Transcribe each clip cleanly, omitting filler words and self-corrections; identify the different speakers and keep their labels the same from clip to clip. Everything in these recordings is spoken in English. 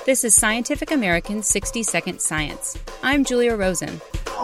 Speaker 1: This is Scientific American's 60-Second Science. I'm Julia Rosen.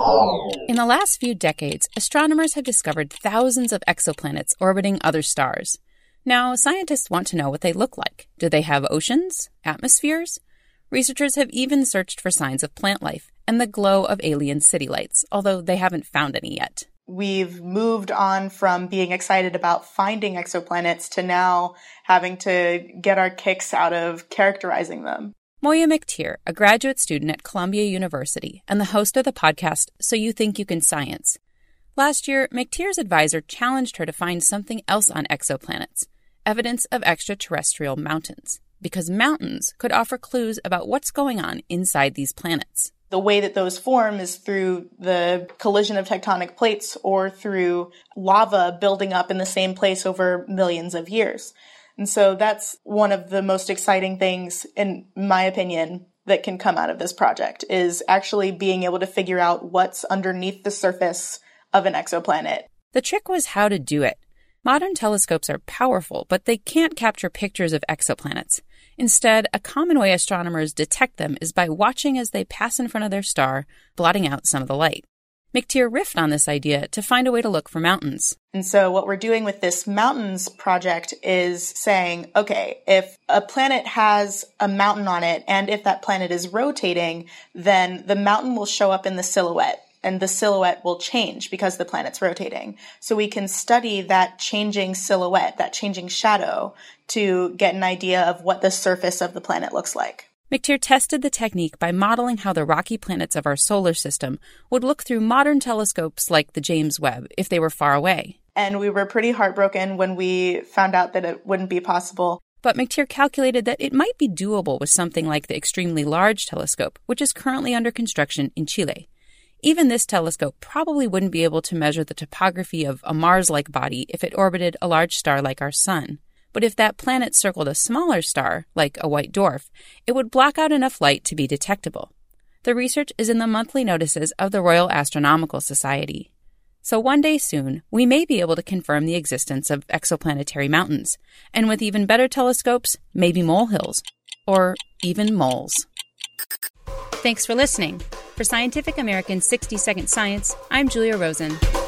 Speaker 1: In the last few decades, astronomers have discovered thousands of exoplanets orbiting other stars. Now, scientists want to know what they look like. Do they have oceans? Atmospheres? Researchers have even searched for signs of plant life and the glow of alien city lights, although they haven't found any yet.
Speaker 2: We've moved on from being excited about finding exoplanets to now having to get our kicks out of characterizing them.
Speaker 1: Moya McTeer, a graduate student at Columbia University and the host of the podcast So You Think You Can Science. Last year, McTeer's advisor challenged her to find something else on exoplanets, evidence of extraterrestrial mountains, because mountains could offer clues about what's going on inside these planets.
Speaker 2: The way that those form is through the collision of tectonic plates or through lava building up in the same place over millions of years. And so that's one of the most exciting things, in my opinion, that can come out of this project, is actually being able to figure out what's underneath the surface of an exoplanet.
Speaker 1: The trick was how to do it. Modern telescopes are powerful, but they can't capture pictures of exoplanets. Instead, a common way astronomers detect them is by watching as they pass in front of their star, blotting out some of the light. McTeer riffed on this idea to find a way to look for mountains.
Speaker 2: And so what we're doing with this mountains project is saying, okay, if a planet has a mountain on it, and if that planet is rotating, then the mountain will show up in the silhouette. And the silhouette will change because the planet's rotating. So we can study that changing silhouette, that changing shadow, to get an idea of what the surface of the planet looks like.
Speaker 1: McTeer tested the technique by modeling how the rocky planets of our solar system would look through modern telescopes like the James Webb if they were far away.
Speaker 2: And we were pretty heartbroken when we found out that it wouldn't be possible.
Speaker 1: But McTeer calculated that it might be doable with something like the Extremely Large Telescope, which is currently under construction in Chile. Even this telescope probably wouldn't be able to measure the topography of a Mars-like body if it orbited a large star like our Sun. But if that planet circled a smaller star, like a white dwarf, it would block out enough light to be detectable. The research is in the monthly notices of the Royal Astronomical Society. So one day soon, we may be able to confirm the existence of exoplanetary mountains, and with even better telescopes, maybe molehills, or even moles. Thanks for listening. For Scientific American's 60-Second Science, I'm Julia Rosen.